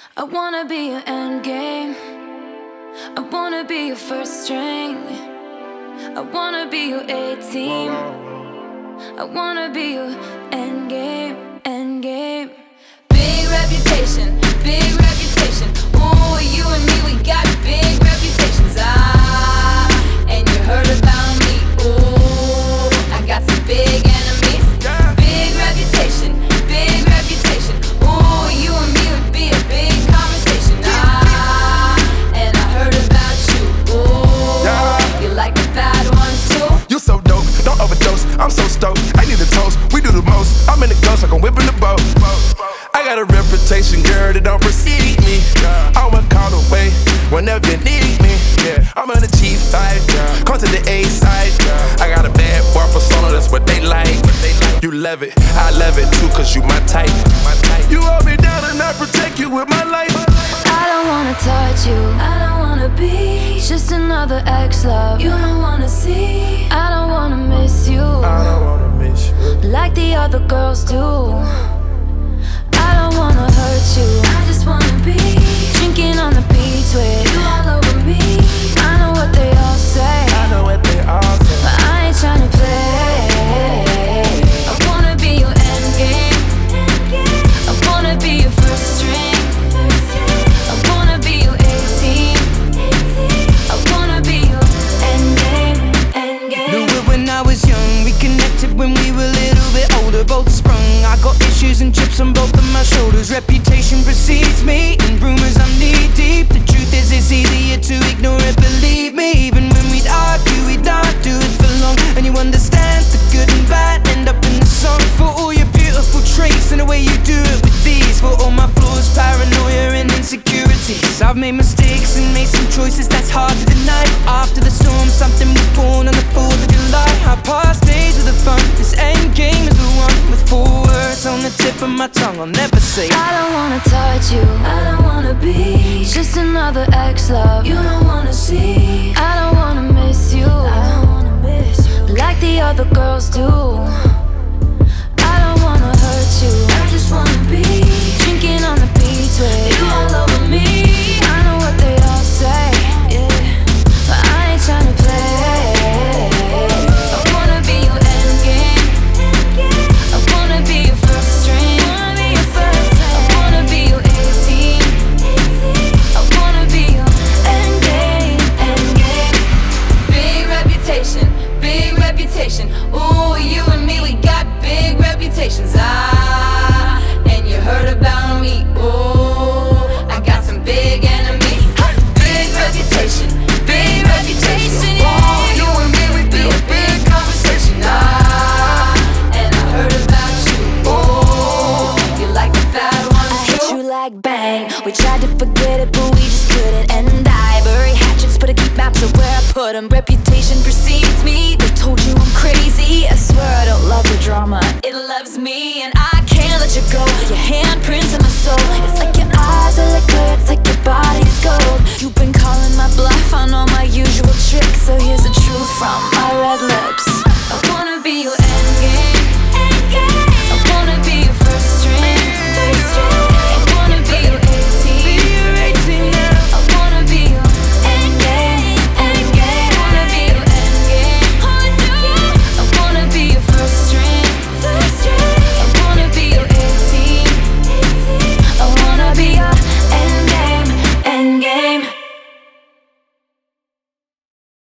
I wanna be your end game. I wanna be your first string. I wanna be your A-team. I wanna be your end game, end game. Big reputation, big reputation. Ooh, you and me, we got big reputations. And you heard about me. Ooh, I got some big enemies. Big reputation, big reputation. Ooh, you and me would be a big conversation. And I heard about you. Ooh, you like the bad ones too? You so dope, don't overdose. I'm so stoked, I need a toast. We do the most. I'm in the ghost like I'm whipping the boat. I got a reputation, girl, that don't precede me. I'm a call away whenever you need me. I'm on the cheap side, come to the A side. I got a bad boy persona, that's what they like. You love it, I love it too, cause you my type. You hold me down and I protect you with my life. I don't wanna touch you, I don't wanna be just another ex-love you don't wanna see. I don't wanna miss you, I don't wanna miss you like the other girls do. I don't wanna hurt you, I just wanna be drinking on the beach with you all over me. I know what they all say, I know what they all say, but I ain't tryna play. I wanna be your end game. I wanna be your first string. I wanna be your A-team. I wanna be your end game, end game. Knew it when I was young, we connected when we were a little bit older. Both sprung, I got issues and chips on both of my shoulders. Reputation precedes me, and rumors I'm knee deep. The truth is it's easier to ignore it, believe me. Even when we'd argue, we'd not do it for long. And you understand the good and bad end up in the song. For all your beautiful traits and the way you do it with these. For all my flaws, paranoia and insecurities. I've made mistakes and made some choices that's hard to deny. After the storm, something was born on the 4th of July. Our past days were the fun, this end game is the one. With 4 words on the tip of my tongue, I'll never say I don't wanna touch you, I don't wanna be just another ex-love you don't wanna see. I don't wanna miss you, I don't wanna miss you like the other girls do. I don't wanna hurt you, I just wanna be drinking on the beach with you all over me. I know what they all say, yeah, but I ain't tryna play. I wanna be your end game. I wanna be your first string. I wanna be your A-team. I wanna be your end game, end game. Big reputation, big reputation. Ooh, you and me, we got big reputations. And you heard about me. Ooh, I got some big enemies. Big reputation, big reputation. Ooh, you and me, we be a big conversation. And I heard about you. Ooh, you like the bad ones too? I hit you like bang. We tried to forget it, but we just couldn't. And I bury hatchets, but I keep maps of where I put them. Reputation precedes me. They told you I'm crazy. I swear I don't love the drama, it loves me. And I can't let you go. Your handprints in my soul. It's like you're